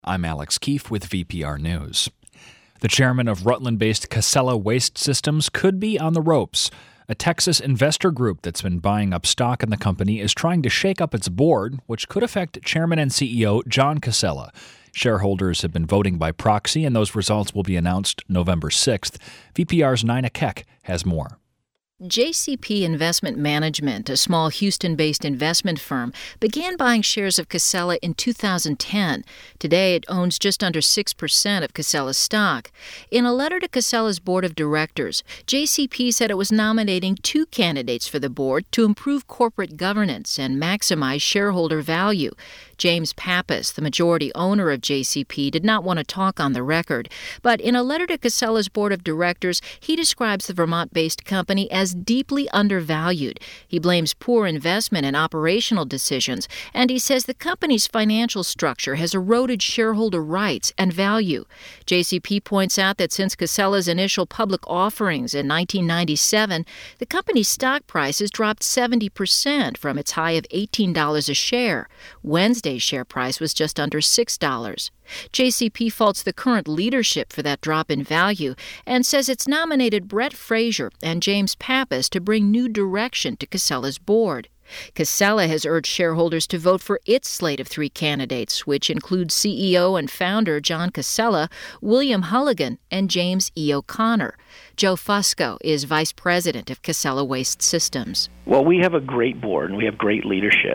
I'm Alex Keefe with VPR News. The chairman of Rutland-based Casella Waste Systems could be on the ropes. A Texas investor group that's been buying up stock in the company is trying to shake up its board, which could affect chairman and CEO John Casella. Shareholders have been voting by proxy, and those results will be announced November 6th. VPR's Nina Keck has more. JCP Investment Management, a small Houston-based investment firm, began buying shares of Casella in 2010. Today, it owns just under 6% of Casella's stock. In a letter to Casella's board of directors, JCP said it was nominating two candidates for the board to improve corporate governance and maximize shareholder value. James Pappas, the majority owner of JCP, did not want to talk on the record, but in a letter to Casella's board of directors, he describes the Vermont-based company as deeply undervalued. He blames poor investment and operational decisions, and he says the company's financial structure has eroded shareholder rights and value. JCP points out that since Casella's initial public offerings in 1997, the company's stock price has dropped 70% from its high of $18 a share. Wednesday's share price was just under $6. JCP faults the current leadership for that drop in value and says it's nominated Brett Frazier and James Pappas to bring new direction to Casella's board. Casella has urged shareholders to vote for its slate of three candidates, which includes CEO and founder John Casella, William Hulligan, and James E. O'Connor. Joe Fusco is vice president of Casella Waste Systems. Well, we have a great board and we have great leadership.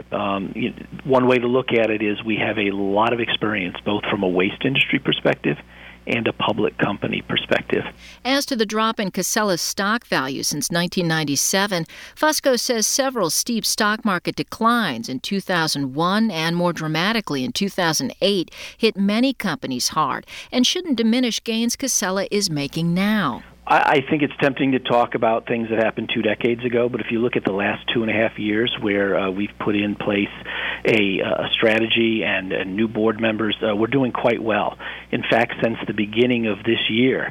One way to look at it is we have a lot of experience, both from a waste industry perspective and a public company perspective. As to the drop in Casella's stock value since 1997, Fusco says several steep stock market declines in 2001 and more dramatically in 2008 hit many companies hard and shouldn't diminish gains Casella is making now. I think it's tempting to talk about things that happened 2 decades ago, but if you look at the last 2.5 years where we've put in place a strategy and new board members, we're doing quite well. In fact, since the beginning of this year,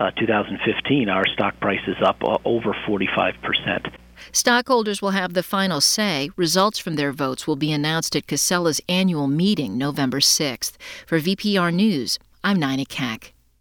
2015, our stock price is up over 45%. Stockholders will have the final say. Results from their votes will be announced at Casella's annual meeting November 6th. For VPR News, I'm Nina Keck.